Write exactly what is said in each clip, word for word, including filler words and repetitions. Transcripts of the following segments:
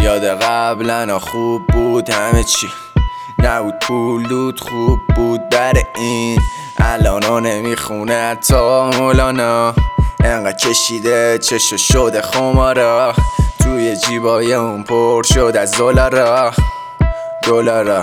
یاد قبلا خوب بود همه چی، نبود پول دود خوب بود در این الانا نمیخونه حتی مولانا. انقدر کشیده چشو شده خمارا، توی جیبای اون پر شد از دلارا دلارا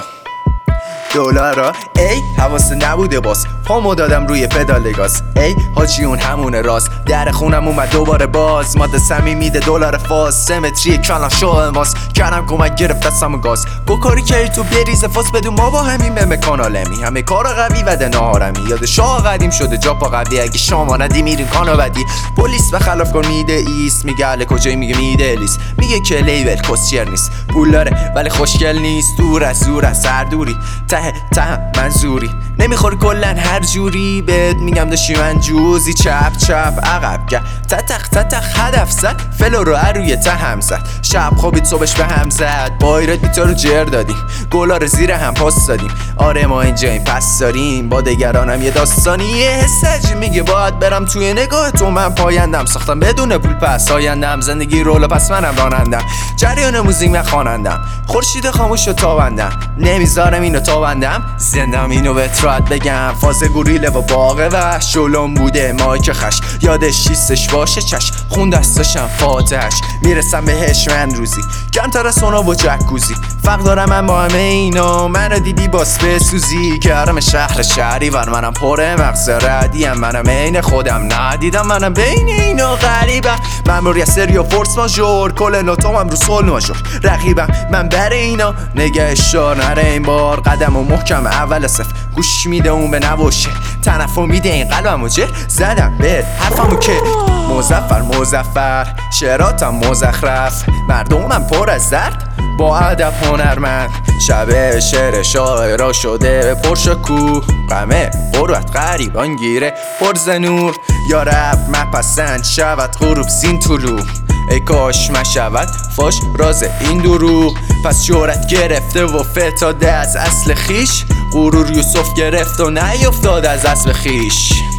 دلارا. ای حواسه نبوده باز پامو دادم روی پدال گاز. ای حاجی اون همونه راست، در خونم اومد دوباره باز. ماده سمی میده دلار فاز، سمتری کلان شو ماست. کردم کمک گرفت دستم گاز، گو کاری کردی تو بریز فاز. بدون ما با همین به کانالمی، همه کار قوی و نهارمی. یاد شاه قدیم شده جاپا قوی، اگه شما ندی میرین کانو بدی. پلیس و خلاف کن میده ایست، میگه اله کجایی میگه میده لیست. میگه که لیبل کسچر نیست، پول داره ولی خوشگل نیست. دور از دور از سر دوری، ته ته منظوری نمیخوری کلن هر جوری. بهت میگم داشتی من جوزی چپ چپ عقب گه تتخ تتخ هدف زد. فلو رو روی ته هم زد، شب خوابید صبحش به هم زد. بایرت بیتا رو جر دادیم، گلا رو زیر هم پاس دادیم. آره ما اینجا این پس داریم، با دگرانم یه داستانی. یه حس عجیب میگه باید برم توی نگاه تو. من پایندم ساختم بدون پول پس آیندم. زندگی رولو پس منم رانندم، جریان موزیک من خوانندم. خورشید خاموش و تابندم، نمیذارم اینو تابندم. زندم اینو بهت راحت بگم، فاز گوریله و باغ وحش. شلوم بوده مایک خش، یادش شیستش باشه چش. خون دستاشم فاتحش، میرسم بهش من روزی. کمتر از سونا و جکوزی، فرق دارم من با همه اینا. منو دیدی باس بسوزی، کردم شهر شهری ور. منم پره مغز ردیم، منم عین خودم ندیدم. منم بین اینا غریبم، مموری سری و فورس ماژور. کل نوتام رو سول ماژور. رقیبم من بر اینا، نگهش دار نره این بار. قدم و محکم اول صف، گوش میده اون به نباشه. تنفر میده این قلبمو جر زدم به حرفمو که مظفر مظفر. شعراتم مزخرف، مردمم پر از درد. با ادب هنرمند، شب شعر شاعرا شده پرشکوه. غمه قربت غریبان گیره پرز نور. یا رب مپسند شود غروب زین طلوع. ای کاش مشود فاش راز این دروغ. پس شهرت گرفته و فتاده از اصل خیش. غرور یوسف گرفت و نیفتاد از اسب خیش.